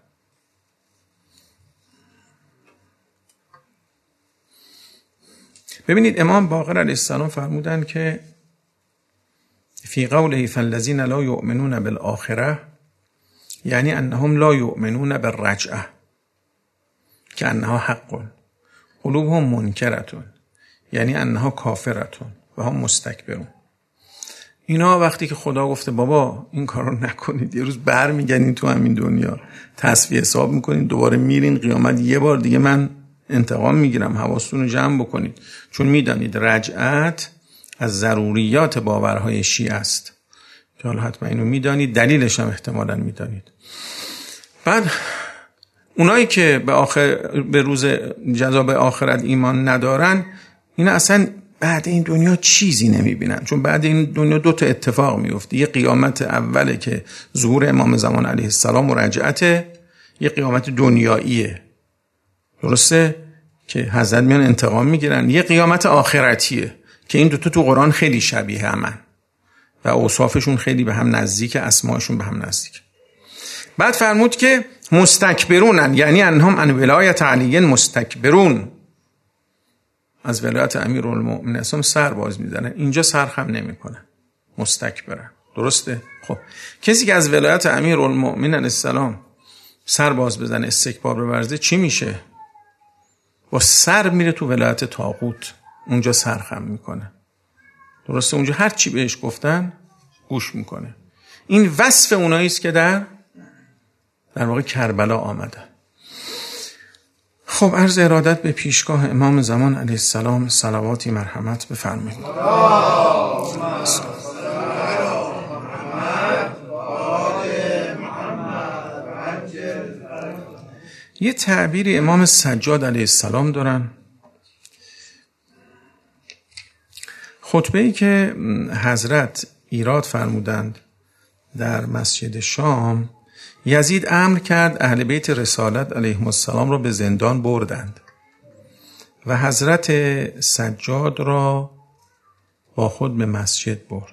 ببینید امام باقر علیه السلام فرمودن که فی قوله فالذین لا یؤمنون بالآخره یعنی انهم لا یؤمنون بالرجعه که انها حق قلوبهم منکرتون یعنی انها کافرتون و هم مستکبرون. اینا وقتی که خدا گفته بابا این کارو نکنید، یه روز برمیگردین تو همین دنیا تصفیه حساب میکنین، دوباره میرین قیامت یه بار دیگه من انتقام میگیرم، حواستون رو جمع بکنید. چون میدانید رجعت از ضروریات باورهای شیعه است که حالا حتما اینو میدانید، دلیلش هم احتمالاً میدانید. بعد اونایی که به روز جزا آخرت ایمان ندارن، اینا اصلا بعد این دنیا چیزی نمیبینن، چون بعد این دنیا دو تا اتفاق میفته. یه قیامت اوله که ظهور امام زمان علیه السلام و رجعته، یه قیامت دنیاییه، درسته، که حضرت میان انتقام میگیرن. یه قیامت آخرتیه که این دوتا تو قرآن خیلی شبیه همن و اوصافشون خیلی به هم نزدیک، اسماشون به هم نزدیک. بعد فرمود که مستکبرونن یعنی انهم عن ولایت علی مستکبرون، از ولایت امیرالمؤمنین اصلا سر باز میزنن، اینجا سرخم نمیکنن، مستکبرن، درسته؟ خب کسی که از ولایت امیرالمؤمنین علیه السلام سر باز بزنه، استکبار بورزه، چی میشه؟ با سر میره تو ولایت طاغوت، اونجا سرخم میکنه، درسته؟ اونجا هر چی بهش گفتن گوش میکنه. این وصف اونایی است که در واقع کربلا آمدن. خب عرض ارادت به پیشگاه امام زمان علیه السلام صلواتی مرحمت بفرمایید. یه تعبیری امام سجاد علیه السلام دارن. خطبه‌ای که حضرت ایراد فرمودند در مسجد شام، یزید امر کرد اهل بیت رسالت علیهم السلام را به زندان بردند و حضرت سجاد را با خود به مسجد برد.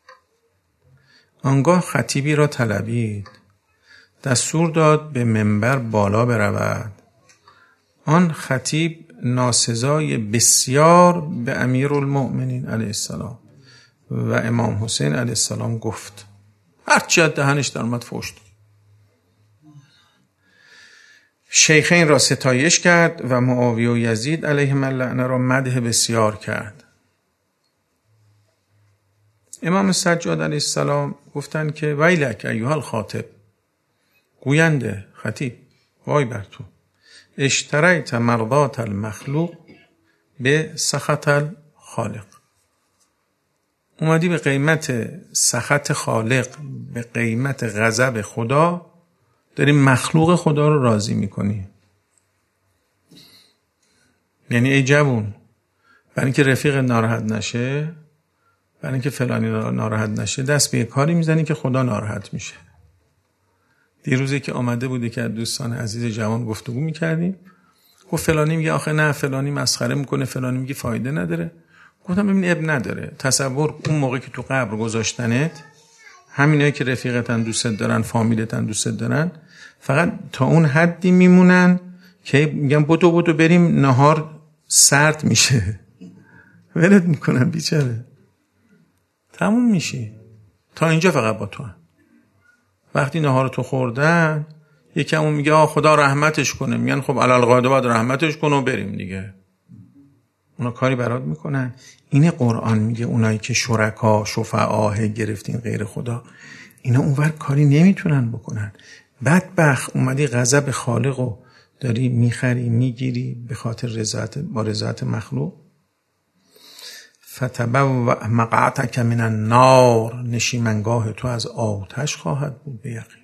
آنگاه خطیبی را طلبید، دستور داد به منبر بالا برود. آن خطیب ناسزای بسیار به امیرالمؤمنین علیه السلام و امام حسین علیه السلام گفت، هرچی از دهنش در اومد فحش داد. شیخین را ستایش کرد و معاویه و یزید علیهم اللعنه را مدح بسیار کرد. امام سجاد علیه السلام گفتند که ویلک ایها الخاطب، گوینده خطیب، وای بر تو، اشتریت مرضات المخلوق به سخط الخالق، اومدی به قیمت سخط خالق، به قیمت غضب خدا داری مخلوق خدا رو راضی میکنی. یعنی ای جوون، برای اینکه رفیق ناراحت نشه، برای اینکه فلانی ناراحت نشه، دست به یک کاری میزنی که خدا ناراحت میشه. دیروزی که آمده بوده که دوستان عزیز جوان گفتگو میکردیم، گفت فلانی میگه آخه نه فلانی مسخره میکنه، فلانی میگه فایده نداره. گفتم ببین اب نداره. تصور اون موقع که تو قبر گذاشتنت، همینایی که رفیقتن دوست دارن، فامیلتن دوست دارن، فقط تا اون حدی میمونن که میگن بدو بریم نهار سرد میشه، ولت میکنن بیچاره، تموم میشی. تا اینجا فقط با تو هم. وقتی نهار تو خوردن یکی همون میگه خدا رحمتش کنه، میگن خب علالقاعده باید رحمتش کنه و بریم دیگه. اونا کاری برات میکنن. اینه قرآن میگه اونایی که شرکا شفعاه گرفتین غیر خدا، اینا اونور کاری نمیتونن بکنن. بدبخت اومدی غضب خالقو داری میخری میگیری به خاطر رضایت مخلوق. فتبوأ مقعدک من النار، نشیمنگاه تو از آتش خواهد بود به یقین.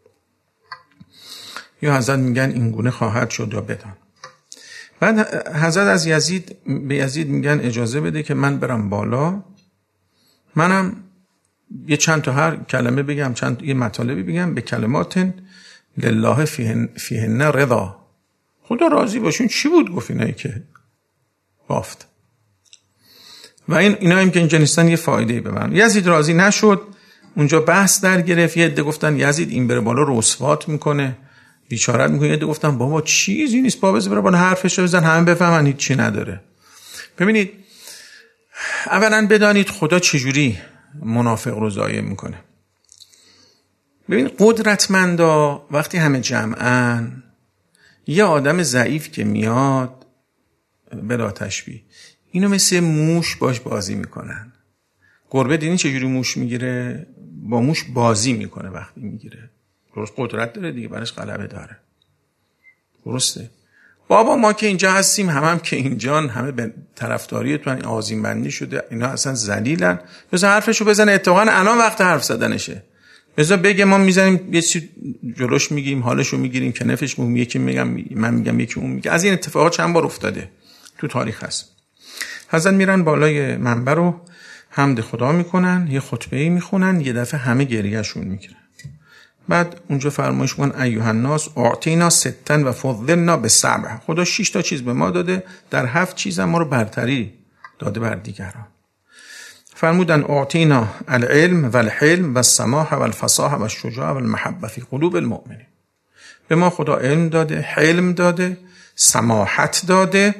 یا حضرت میگن این گونه خواهد شد یا بدان. بعد حضرت از به یزید میگن اجازه بده که من برم بالا، منم یه چند تا هر کلمه بگم، یه مطالبی بگم، به کلمات لله فیهن رضا، خدا راضی باشون. چی بود گفت اینایی که بافت. و اینا هم که اینجا نیستن یه فایده ببرن. یزید راضی نشد، اونجا بحث در گرفت. یه عده گفتن یزید این بره بالا رسوات میکنه، بیچارت میکنه. یه عده گفتن بابا چیزی نیست، بابا بره بالا حرفش رو بزن همه بفهمن هیچ چی نداره. ببینید اولا بدانید خدا چجوری منافق رو ضایع میکنه. ببین قدرتمندا وقتی همه جمعن، یه آدم ضعیف که میاد بلا تشبیه اینو مثل موش باش بازی میکنن. گربه دیدین چجوری موش میگیره؟ با موش بازی میکنه وقتی میگیره. درست قدرت داره دیگه، برش غلبه داره. درسته؟ بابا ما که اینجا هستیم هم که اینجان، همه به طرفداری تو این آذین بندی شده، اینا اصلا ذلیلن. بذار حرفشو بزنه، اتفاقا الان وقت حرف زدنشه. بذار بگه ما میزنیم یه چیز جلوش میگیم، حالشو میگیریم، کنفش میگیم، یکی میگم من میگم یکی اون میگه. از این اتفاقات چند بار افتاده تو تاریخ هست. حضرت میرن بالای منبر رو حمد خدا میکنن، یه خطبه‌ای میخونن، یه دفعه همه گریهشون میگیرن. بعد اونجا فرمایش میکنن ایها الناس اعطینا ستا و فضلنا بالسبع. خدا 6 تا چیز به ما داده، در 7 چیز هم ما رو برتری داده بر دیگران. فرمودن اعطینا العلم و الحلم و السماح و الفصاحه و الشجاع و المحبه فی قلوب المؤمنین. به ما خدا علم داده، حلم داده، سماحت داده،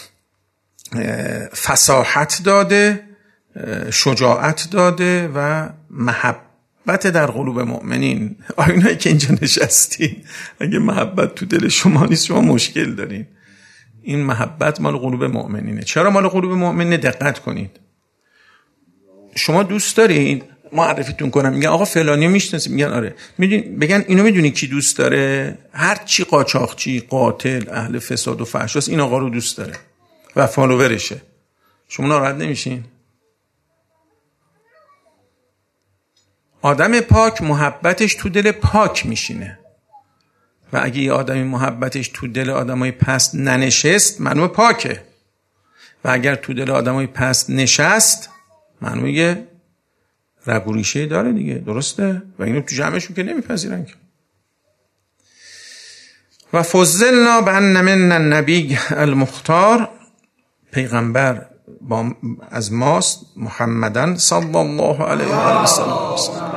فصاحت داده، شجاعت داده و محبت در قلوب مؤمنین. آینایی که اینجا نشستین اگه محبت تو دل شما نیست شما مشکل دارین. این محبت مال قلوب مؤمنینه. چرا مال قلوب مؤمنینه؟ دقت کنید. شما دوست دارین معرفیتون کنم، میگن آقا فلانی میشناسی، میگن آره. بگن اینو میدونی کی دوست داره؟ هر چی قاچاقچی، قاتل، اهل فساد و فحشاست این آقا رو دوست داره و فالوورشه. شما ناراحت نمیشین؟ آدم پاک محبتش تو دل پاک میشینه و اگه یه آدمی محبتش تو دل آدمای پست ننشست معلومه پاکه، و اگر تو دل آدمای پست نشست معلومه یه رگ و ریشه داره دیگه. درسته؟ و اینو تو جمعشون که نمیپذیرن که. و فضلنا بأن منا النبی المختار، پیغمبر از ماست، محمدن صلی الله علیه و آله و سلم.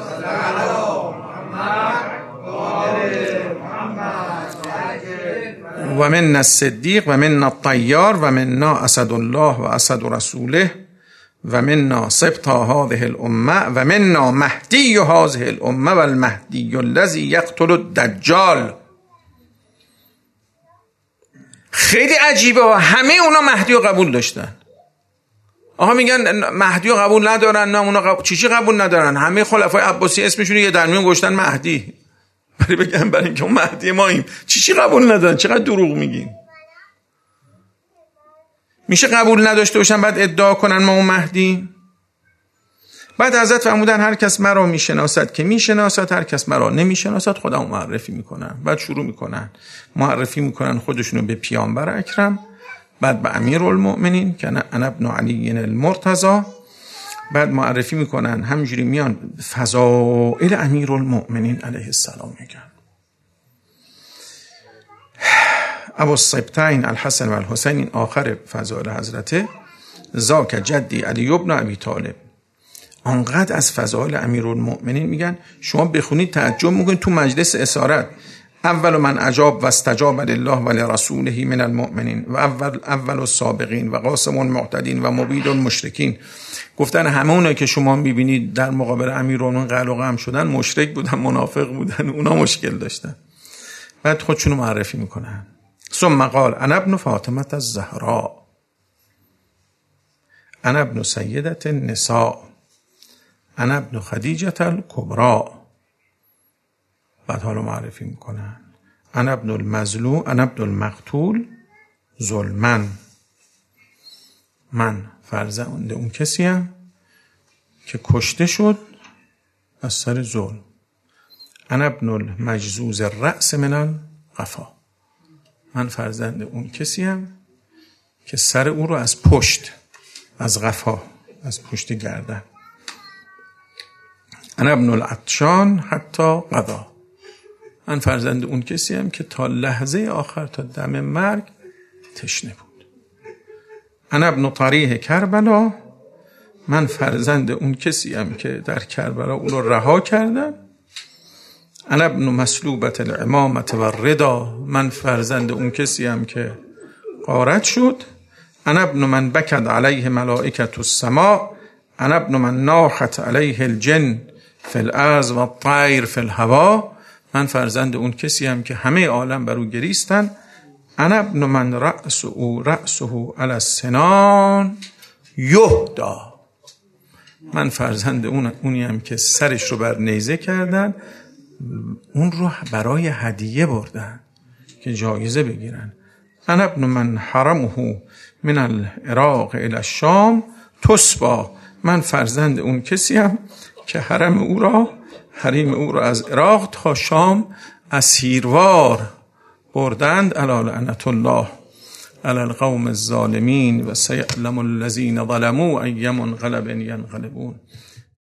و من الصدیق و من الطیار و منا اسد الله و اسد رسوله و منا سبط هذه الامه و منا مهدی هذه الامه و المهدی الذی یقتل الدجال. خیلی عجیبه ها، همه اونا مهدی رو قبول داشتن. آها میگن مهدی رو قبول ندارن، نه اونا چیزی قبول ندارن. همه خلفای عباسی اسمشون یه در میون گذاشتن مهدی، برای اینکه اون مهدی ماییم. چیزی قبول ندارن. چقدر دروغ میگین. میشه قبول نداشته باشن بعد ادعا کنن ما اون مهدی؟ بعد حضرت فرمودن هر کس مرا میشناسد که میشناسد، هر کس مرا نمیشناسد خودم معرفی میکنن. بعد شروع میکنن معرفی میکنن خودشونو به پیامبر اکرم، بعد به امیرالمؤمنین که انا ابن علی المرتضی، بعد معرفی میکنن همینجوری میان فضائل امیرالمؤمنین علیه السلام میگن. ابو السبطین الحسن و الحسین، این آخر فضائل حضرته. ذاک جدی علی ابن ابی طالب. انقدر از فضائل امیرالمؤمنین میگن شما بخونید تعجب میکنید. تو مجلس اسارت اول من اجاب و استجاب لله و لرسوله من المؤمنین و اول السابقین و قاسم المعتدین و مبید المشرکین. گفتن همه اونایی که شما میبینید در مقابل امیرالمؤمنین قلق و قم شدن مشرک بودن، منافق بودن، اونا مشکل داشتن. بعد خودشونو معرفی میکنن. ثم قال انا ابن فاطمه الزهراء انا ابن سیدة النساء انا ابن خدیجة الکبری. بعد حالا معرفی میکنن انا ابن المظلوم انا ابن المقتول ظلما. من فرزند اون کسیم که کشته شد از سر ظلم. انا ابن المجزوز الرأس من القفا. من فرزند اون کسیم که سر او رو از پشت، از قفا، از پشت گردن. انا ابن العطشان حتی قضا. من فرزند اون کسیم که تا لحظه آخر، تا دم مرگ تشنه بود. انا ابن طریح کربلا، من فرزند اون کسیم که در کربلا اون رو رها کردن. انا ابن مسلوبت الامامت و الردا، من فرزند اون کسیم که غارت شد. انا ابن من بکد علیه ملائکت السماء، انا ابن من ناخت علیه الجن فی الارض و الطیر فی الهوا، من فرزند اون کسیم که همه عالم بر او گریستن. انا ابن من رأسه علی السنان یهدا، من فرزند اونیم که سرش رو بر نیزه کردن، اون رو برای هدیه بردن که جایزه بگیرن. انا ابن من حرمه من العراق الى الشام تسبا، من فرزند اون کسیم که حریم او را از عراق تا شام اسیروار بردند. الا لعنت الله علی القوم الظالمین و سیعلم الذین ظلموا ای منقلب ینقلبون.